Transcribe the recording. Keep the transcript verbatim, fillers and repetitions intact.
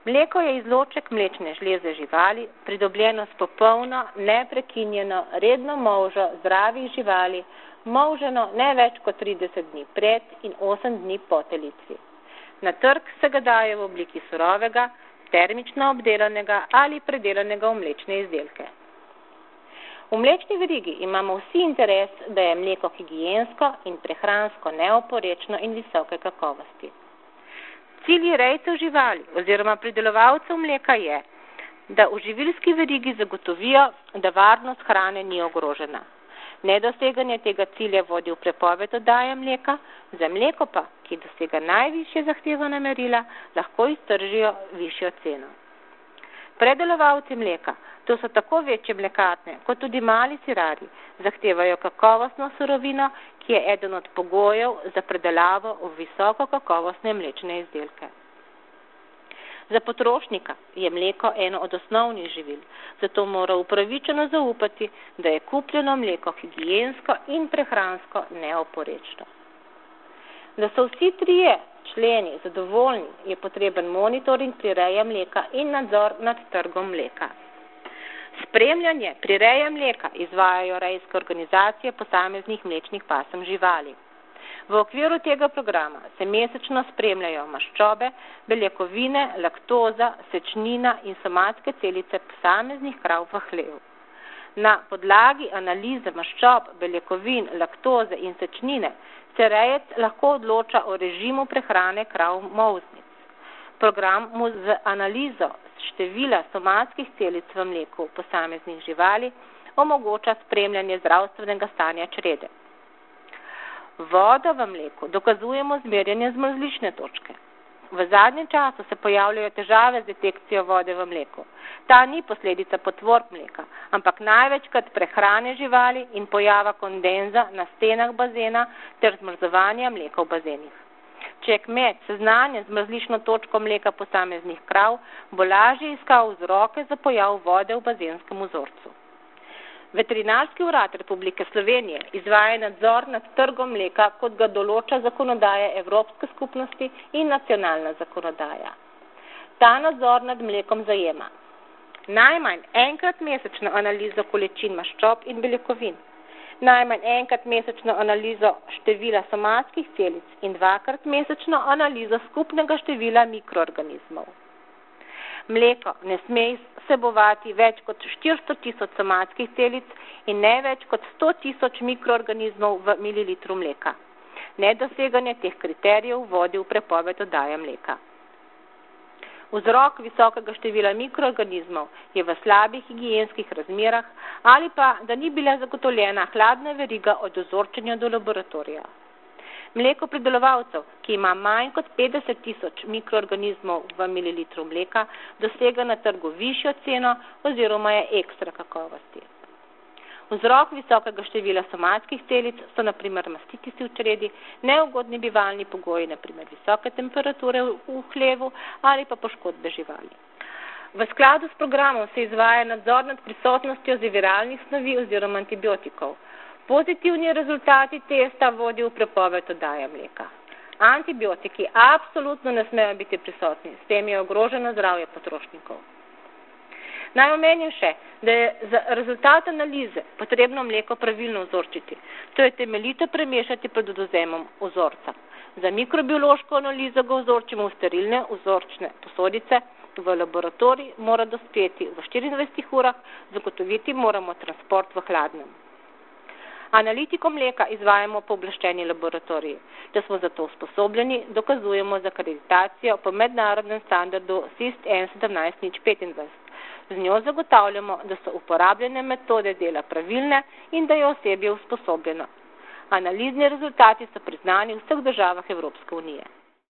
Mleko je izloček mlečne žleze živali, pridobljeno s popolno, neprekinjeno, redno molžo zdravih živali, molženo ne več kot trideset dni pred in osem dni po telitvi. Na trg se ga daje v obliki surovega, termično obdelanega ali predelanega v mlečne izdelke. V mlečni verigi imamo vsi interes, da je mleko higiensko in prehransko neoporečno in visoke kakovosti. Cilj rejcev živali oziroma pridelovalcev mleka je, da v živilski verigi zagotovijo, da varnost hrane ni ogrožena. Nedoseganje tega cilja vodi v prepoved oddaje mleka, za mleko pa, ki dosega najvišje zahtevana merila, lahko iztržijo višjo ceno. Predelovalci mleka, to so tako večje mlekarne, kot tudi mali sirari, zahtevajo kakovostno surovino, ki je eden od pogojev za predelavo v visoko kakovostne mlečne izdelke. Za potrošnika je mleko eno od osnovnih živil, zato mora upravičeno zaupati, da je kupljeno mleko higiensko in prehransko neoporečno. Da so vsi trije členi zadovoljni, je potreben monitoring prireje mleka in nadzor nad trgom mleka. Spremljanje prireje mleka izvajajo rejske organizacije posameznih mlečnih pasem živali. V okviru tega programa se mesečno spremljajo maščobe, beljakovine, laktoza, sečnina in somatske celice posameznih krav v hlevu. Na podlagi analize maščob, beljakovin, laktoze in sečnine se rejec lahko odloča o režimu prehrane krav molznic. Program mu z analizo števila somatskih celic v mleku posameznih živali omogoča spremljanje zdravstvenega stanja črede. Vodo v mleku dokazujemo z merjenjem zmrzlične točke. V zadnjem času se pojavljajo težave z detekcijo vode v mleku. Ta ni posledica potvorb mleka, ampak največkrat prehrane živali in pojava kondenza na stenah bazena ter zmrzovanja mleka v bazenih. Če je kmet seznanjen z zmrzlično točko mleka posameznih krav, bo lažje iskal vzroke za pojav vode v bazenskem vzorcu. Veterinarski urad Republike Slovenije izvaja nadzor nad trgom mleka, kot ga določa zakonodaja Evropske skupnosti in nacionalna zakonodaja. Ta nadzor nad mlekom zajema najmanj enkrat mesečno analizo količin maščob in beljakovin, najmanj enkrat mesečno analizo števila somatskih celic in dvakrat mesečno analizo skupnega števila mikroorganizmov. Mleko ne sme vsebovati več kot štiristo tisoč somatskih celic in ne več kot sto tisoč mikroorganizmov v mililitru mleka. Nedoseganje teh kriterijev vodi v prepoved oddaje mleka. Vzrok visokega števila mikroorganizmov je v slabih higienskih razmerah ali pa, da ni bila zagotovljena hladna veriga od ozorčenja do laboratorija. Mleko pridelovalcev, ki ima manj kot petdeset tisoč mikroorganizmov v mililitru mleka, dosega na trgu višjo ceno oziroma je ekstra kakovosti. Vzrok visokega števila somatskih celic so na primer mastitisi v čredi, neugodni bivalni pogoji, na primer visoke temperature v hlevu ali pa poškodbe živali. V skladu s programom se izvaja nadzor nad prisotnostjo zaviralnih snovi oziroma antibiotikov. Pozitivni rezultati testa vodijo v prepoved oddaje mleka. Antibiotiki absolutno ne smejo biti prisotni, s tem je ogroženo zdravje potrošnikov. Naj omenim še, da je za rezultat analize potrebno mleko pravilno vzorčiti, to je temeljito premešati pred odvzemom vzorca. Za mikrobiološko analizo ga vzorčimo v sterilne vzorčne posodice, v laboratorij mora dospeti v štiriindvajsetih urah, zagotoviti moramo transport v hladnem. Analitiko mleka izvajamo pooblaščeni laboratoriji. Da smo za to usposobljeni, dokazujemo z akreditacijo po mednarodnem standardu S I S N sedemnajst nič petindvajset. Z njo zagotavljamo, da so uporabljene metode dela pravilne in da je osebje usposobljeno. Analizni rezultati so priznani v vseh državah Evropske unije.